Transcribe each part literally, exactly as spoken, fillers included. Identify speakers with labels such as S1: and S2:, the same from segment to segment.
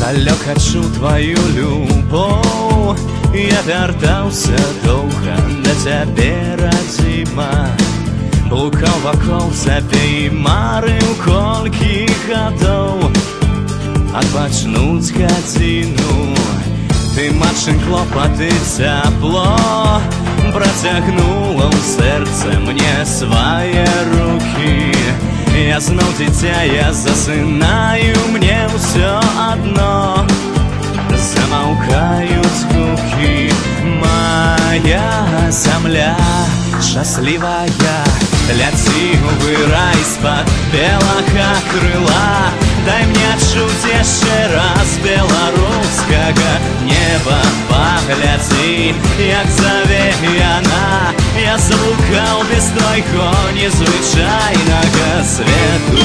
S1: Здалёк адчуў твою любоў, я вяртаўся доўга да цябе, радзіма. Блукаў вакол цябе і марыў колькі гадоў адпачнуць гадзіну. Ты, матчын, клопаты, цяпло працягнула ў сэрца мне свае рукі. Я зноў дзіця, я засынаю, мне ўсё адно замаўкаюць гукі. Моя зямля шчаслівая, ляці ў рай з-пад белага крыла. Дай мне адчуць яшчэ раз беларускага неба. Паглядзі, як заве яна. Я заблукаў без твайго незвычайнага свету.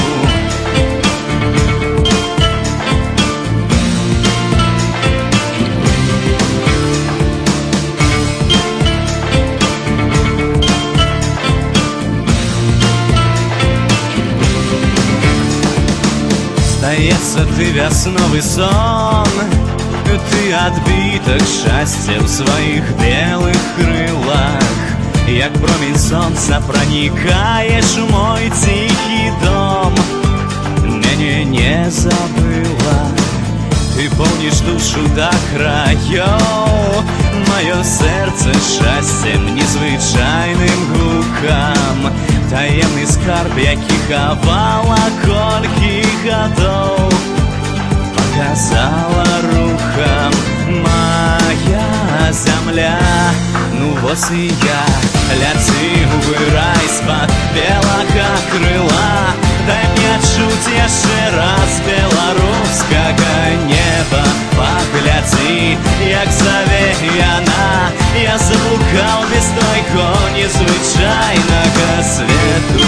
S1: Здаецца, ты вясновы сон, ты адбітак шчасця ў сваіх белых крылах. Як промень сонца пранікаеш у мой ціхі дом, мяне не забыла. Ты поўніш душу да краёў, маё сэрца шчасцем незвычайным гукам. Таемны скарб, які хавала колькі гадоў, показала рухам. Моя зямля, ну вось і я, ляці ў рай з-пад белага крыла. Дай мне адчуць яшчэ раз беларускага неба. Паглядзі, як заве яна. Я заблукаў без твайго незвычайнага свету.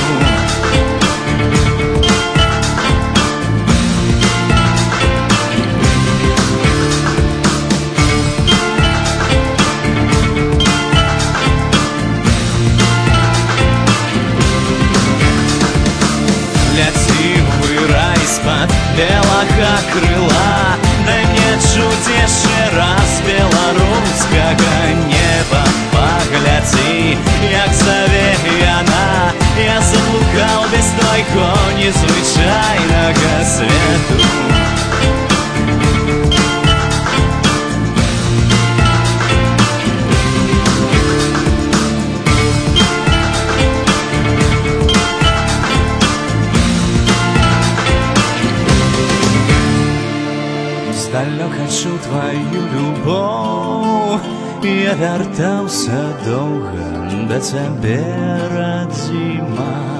S1: З-пад белага крыла. Дай мне адчуць яшчэ раз беларускага неба. Паглядзі, як заве яна. Я заблукаў без твайго незвычайнага свету. Здалёк адчуў тваю любоў, я вяртаўся доўга да цябе, радзіма.